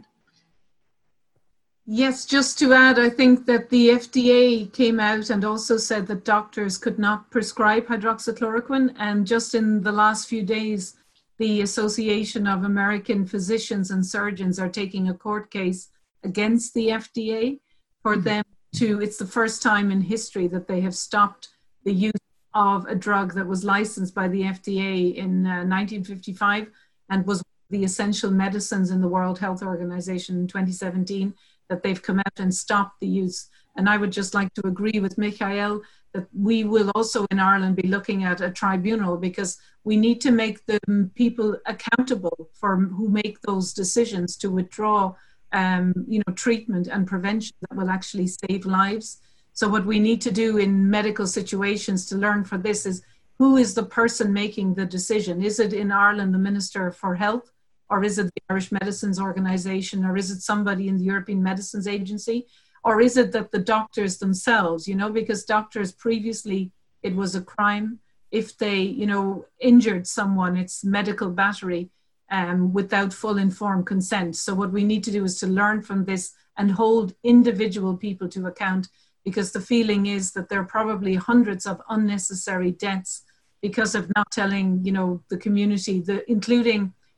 S3: Yes, just to add, I think that the F D A came out and also said that doctors could not prescribe hydroxychloroquine. And just in the last few days, the Association of American Physicians and Surgeons are taking a court case against the F D A for them to, it's the first time in history that they have stopped the use of a drug that was licensed by the F D A in uh, nineteen fifty-five and was the essential medicines in the World Health Organization in twenty seventeen, that they've come out and stopped the use. And I would just like to agree with Michael that we will also in Ireland be looking at a tribunal, because we need to make the people accountable for who make those decisions to withdraw um, you know, treatment and prevention that will actually save lives. So what we need to do in medical situations to learn from this is, who is the person making the decision? Is it in Ireland the Minister for Health, or is it the Irish Medicines Organization, or is it somebody in the European Medicines Agency, or is it that the doctors themselves, you know, because doctors previously, it was a crime if they, you know, injured someone, it's medical battery um, without full informed consent. So what we need to do is to learn from this and hold individual people to account, because the feeling is that there are probably hundreds of unnecessary deaths because of not telling, you know, the community, the, including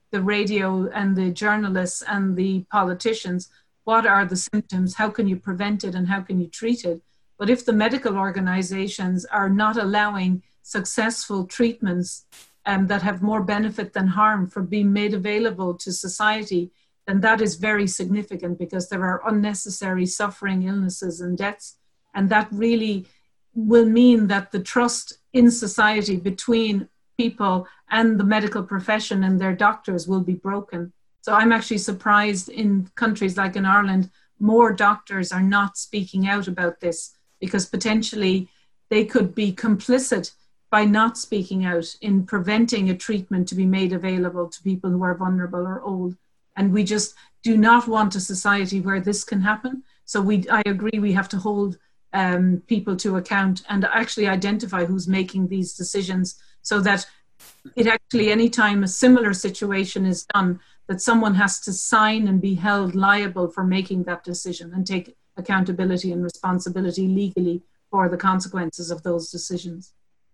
S3: the radio and the journalists and the politicians, what are the symptoms, how can you prevent it, and how can you treat it? But if the medical organizations are not allowing successful treatments um, that have more benefit than harm for being made available to society, then that is very significant, because there are unnecessary suffering, illnesses, and deaths. And that really will mean that the trust in society between people and the medical profession and their doctors will be broken. So I'm actually surprised in countries like in Ireland, more doctors are not speaking out about this, because potentially they could be complicit by not speaking out in preventing a treatment to be made available to people who are vulnerable or old. And we just do not want a society where this can happen. So we, I agree, we have to hold um, people to account and actually identify who's making these decisions, so that it actually, anytime a similar situation is done, that someone has to sign and be held liable for making that decision and take accountability and responsibility legally for the consequences of those decisions.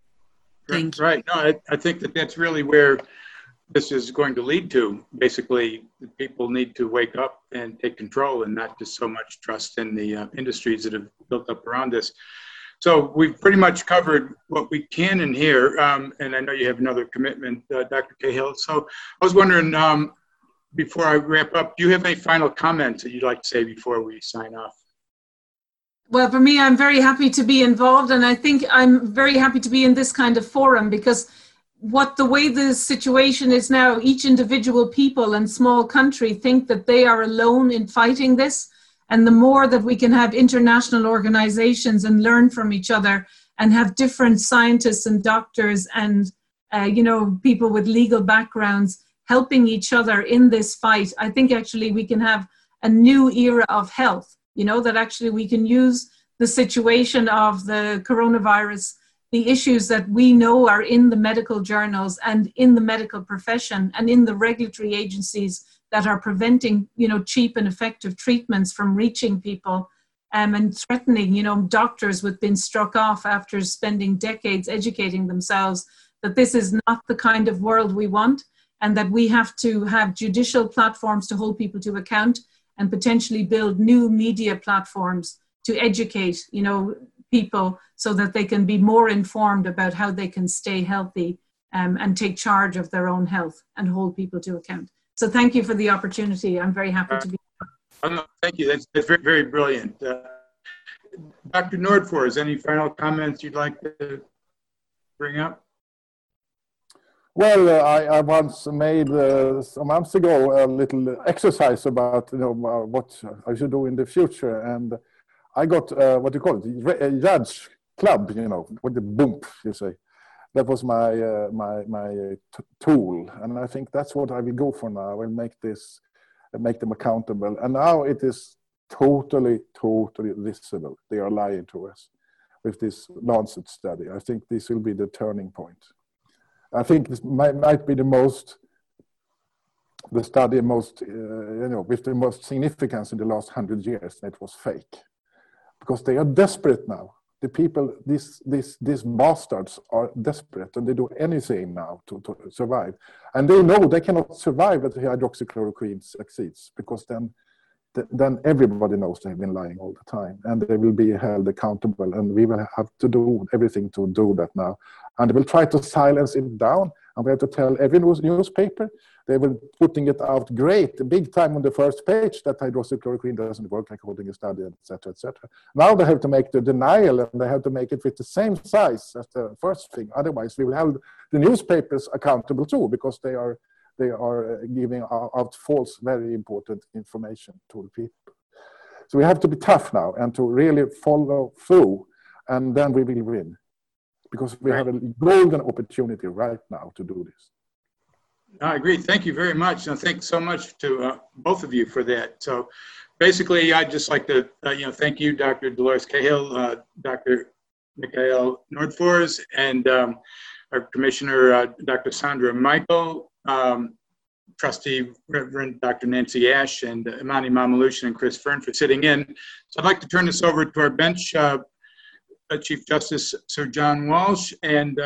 S5: Thank you.
S1: Right. No, I, I think that that's really where this is going to lead to. Basically, people need to wake up and take control, and not just so much trust in the uh, industries that have built up around this. So we've pretty much covered what we can in here, um, and I know you have another commitment, uh, Doctor Cahill. So I was wondering, um, before I wrap up, do you have any final comments that you'd like to say before we sign off?
S3: Well, for me, I'm very happy to be involved, and I think I'm very happy to be in this kind of forum, because what the way the situation is now, each individual people and small country think that they are alone in fighting this. And the more that we can have international organizations and learn from each other, and have different scientists and doctors and, uh, you know, people with legal backgrounds helping each other in this fight, I think actually we can have a new era of health, you know, that actually we can use the situation of the coronavirus, the issues that we know are in the medical journals and in the medical profession and in the regulatory agencies that are preventing, you know, cheap and effective treatments from reaching people, um, and threatening, you know, doctors with being struck off after spending decades educating themselves that this is not the kind of world we want, and that we have to have judicial platforms to hold people to account, and potentially build new media platforms to educate, you know, people so that they can be more informed about how they can stay healthy, um, and take charge of their own health and hold people to account. So thank you for the opportunity. I'm very happy to be here.
S1: Uh, no, thank you. That's, that's very, very brilliant. Uh, Doctor Nordfors, any final comments you'd like to bring up?
S4: Well, uh, I, I once made uh, some months ago a little exercise about, you know, uh, what I should do in the future, and I got uh, what do you call it, a judge club, you know, with the boom, you say. That was my uh, my my t tool, and I think that's what I will go for now. I will make this, make them accountable, and now it is totally, totally visible. They are lying to us with this Lancet study. I think this will be the turning point. I think this might, might be the most, the study most, uh, you know, with the most significance in the last hundred years. That was fake, because they are desperate now. The people, these these these bastards are desperate, and they do anything now to, to survive. And they know they cannot survive if the hydroxychloroquine succeeds, because then then everybody knows they've been lying all the time, and they will be held accountable. And we will have to do everything to do that now. And they will try to silence it down, and we have to tell every news, newspaper. They were putting it out great, big time on the first page, that hydroxychloroquine doesn't work according to study, et cetera, et cetera. Now they have to make the denial, and they have to make it with the same size as the first thing. Otherwise, we will have the newspapers accountable too, because they are they are giving out false, very important information to the people. So we have to be tough now and to really follow through, and then we will win, because we have a golden opportunity right now to do this.
S1: I agree. Thank you very much. And thanks so much to uh, both of you for that. So basically, I'd just like to, uh, you know, thank you, Doctor Dolores Cahill, uh, Doctor Mikael Nordfors, and um, our Commissioner, uh, Doctor Sandra Michael, um, Trustee Reverend Doctor Nancy Ash, and uh, Imani Mamalushan and Chris Fearn for sitting in. So I'd like to turn this over to our bench, uh, Chief Justice Sir John Walsh, and uh,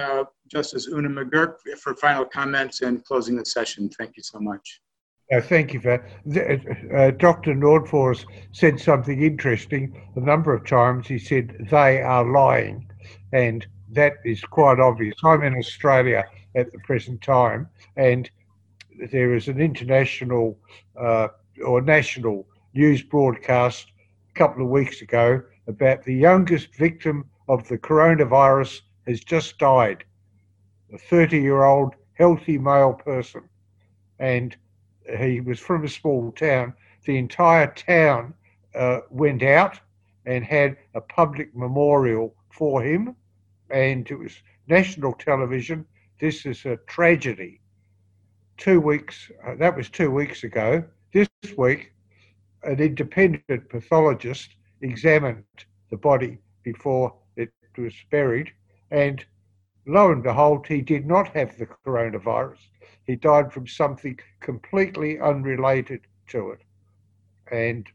S1: Justice Una McGurk for final comments and closing the session. Thank you so much.
S2: Uh, thank you for that. Uh, Doctor Nordfors said something interesting. A number of times he said, they are lying. And that is quite obvious. I'm in Australia at the present time, and there is an international uh, or national news broadcast a couple of weeks ago about the youngest victim of the coronavirus has just died, a thirty-year-old healthy male person. And he was from a small town. The entire town uh, went out and had a public memorial for him, and it was national television. This is a tragedy. Two weeks, uh, that was two weeks ago. This week, an independent pathologist examined the body before it was buried, and lo and behold, he did not have the coronavirus. He died from something completely unrelated to it. And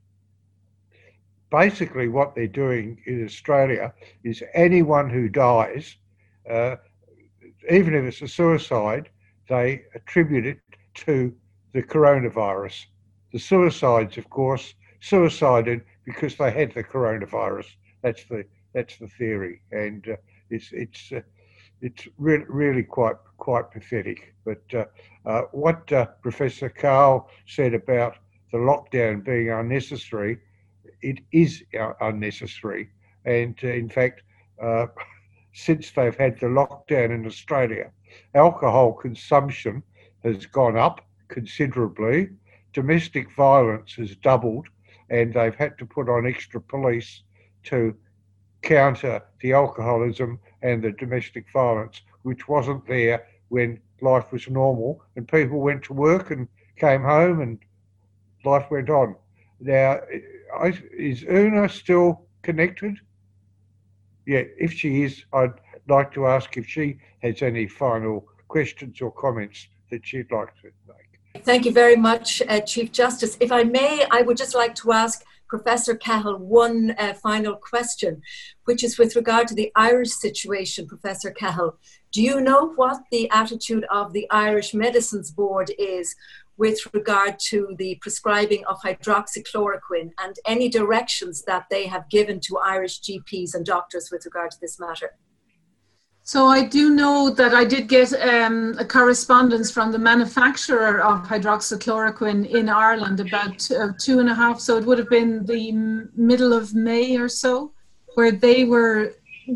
S2: basically what they're doing in Australia is anyone who dies, uh, even if it's a suicide, they attribute it to the coronavirus. The suicides, of course, suicided because they had the coronavirus. That's the that's the theory, and uh, it's it's uh, it's re- really quite quite pathetic. But uh, uh, what uh, Professor Cahill said about the lockdown being unnecessary, it is uh, unnecessary, and uh, in fact, uh, since they've had the lockdown in Australia, alcohol consumption has gone up considerably, domestic violence has doubled, and they've had to put on extra police to counter the alcoholism and the domestic violence, which wasn't there when life was normal and people went to work and came home and life went on. Now, is Una still connected? Yeah, if she is, I'd like to ask if she has any final questions or comments that she'd like to make.
S6: Thank you very much, uh, Chief Justice. If I may, I would just like to ask Professor Cahill one uh, final question, which is with regard to the Irish situation. Professor Cahill, do you know what the attitude of the Irish Medicines Board is with regard to the prescribing of hydroxychloroquine and any directions that they have given to Irish G Ps and doctors with regard to this matter?
S3: So I do know that I did get um, a correspondence from the manufacturer of hydroxychloroquine in Ireland about uh, two and a half, so it would have been the m- middle of May or so, where they were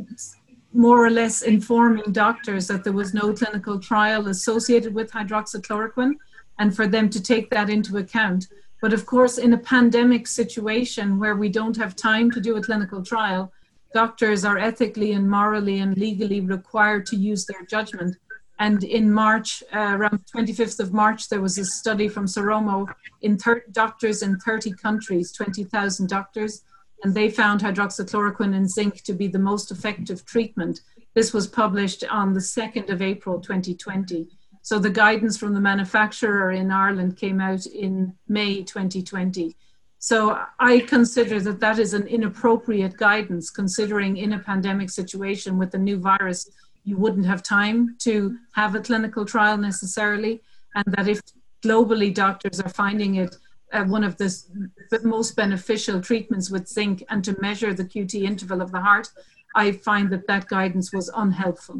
S3: more or less informing doctors that there was no clinical trial associated with hydroxychloroquine, and for them to take that into account. But of course, in a pandemic situation where we don't have time to do a clinical trial, doctors are ethically and morally and legally required to use their judgment. And in March, uh, around twenty-fifth of March, there was a study from Seromo in thir- doctors in thirty countries, twenty thousand doctors, and they found hydroxychloroquine and zinc to be the most effective treatment. This was published on the second of April, twenty twenty. So the guidance from the manufacturer in Ireland came out in May twenty twenty. So I consider that that is an inappropriate guidance, considering in a pandemic situation with a new virus, you wouldn't have time to have a clinical trial necessarily, and that if globally doctors are finding it uh, one of the most beneficial treatments with zinc and to measure the Q T interval of the heart, I find that that guidance was unhelpful.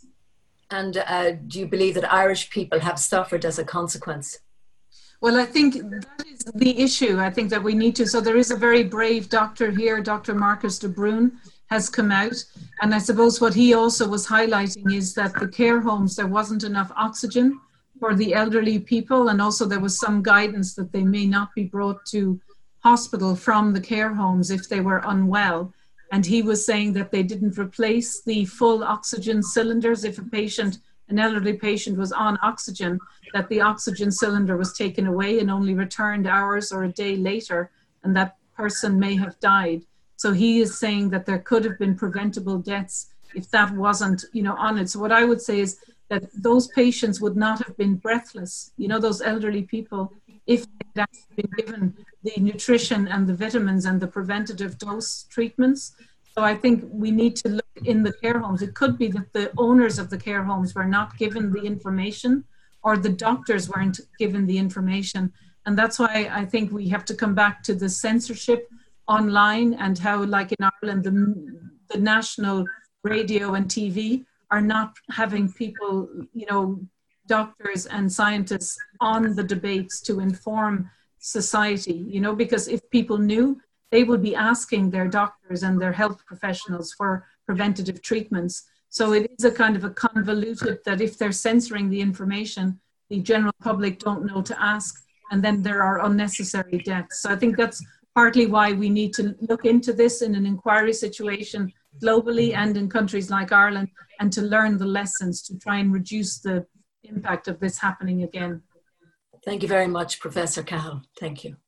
S6: And uh, do you believe that Irish people have suffered as a consequence?
S3: Well, I think that is the issue. I think that we need to, so there is a very brave doctor here, Doctor Marcus de Bruin has come out. And I suppose what he also was highlighting is that the care homes, there wasn't enough oxygen for the elderly people. And also there was some guidance that they may not be brought to hospital from the care homes if they were unwell. And he was saying that they didn't replace the full oxygen cylinders if a patient, an elderly patient was on oxygen, that the oxygen cylinder was taken away and only returned hours or a day later, and that person may have died. So he is saying that there could have been preventable deaths if that wasn't, you know, on it. So what I would say is that those patients would not have been breathless, you know, those elderly people, if they'd actually been given the nutrition and the vitamins and the preventative dose treatments. So I think we need to look in the care homes. It could be that the owners of the care homes were not given the information, or the doctors weren't given the information. And that's why I think we have to come back to the censorship online, and how, like in Ireland, the, the national radio and T V are not having people, you know, doctors and scientists on the debates to inform society, you know, because if people knew, they would be asking their doctors and their health professionals for preventative treatments. So it is a kind of a convoluted, that if they're censoring the information, the general public don't know to ask, and then there are unnecessary deaths. So I think that's partly why we need to look into this in an inquiry situation globally and in countries like Ireland, and to learn the lessons to try and reduce the impact of this happening again.
S6: Thank you very much, Professor Cahill. Thank you.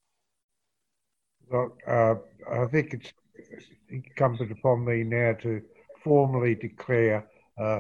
S2: Well, uh, I think it's incumbent upon me now to formally declare uh,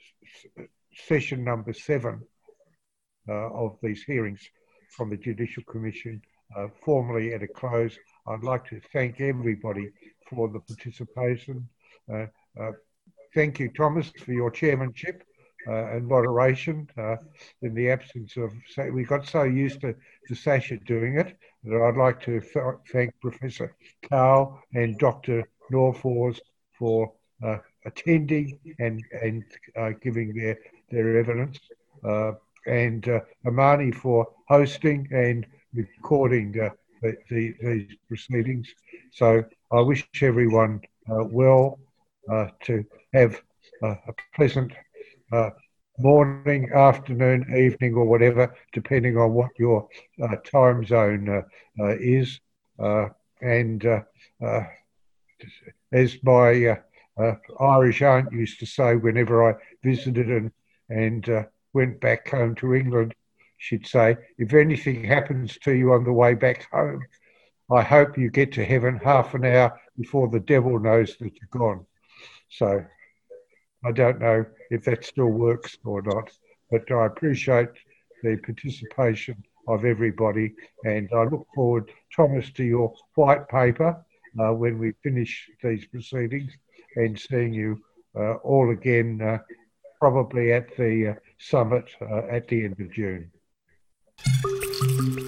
S2: session number seven uh, of these hearings from the Judicial Commission uh, formally at a close. I'd like to thank everybody for the participation. Uh, uh, thank you, Thomas, for your chairmanship uh, and moderation uh, in the absence of, we got so used to, to Sasha doing it, that I'd like to th thank Professor Carl and Doctor Norfors for uh, attending and, and uh, giving their, their evidence, uh, and uh, Imani for hosting and recording uh, the, the, these proceedings. So I wish everyone uh, well, uh, to have uh, a pleasant uh, morning, afternoon, evening, or whatever, depending on what your uh, time zone uh, uh, is. Uh, and uh, uh, as my uh, uh, Irish aunt used to say whenever I visited and, and uh, went back home to England, she'd say, if anything happens to you on the way back home, I hope you get to heaven half an hour before the devil knows that you're gone. So I don't know if that still works or not, but I appreciate the participation of everybody, and I look forward, Thomas, to your white paper uh, when we finish these proceedings, and seeing you uh, all again uh, probably at the uh, summit uh, at the end of June.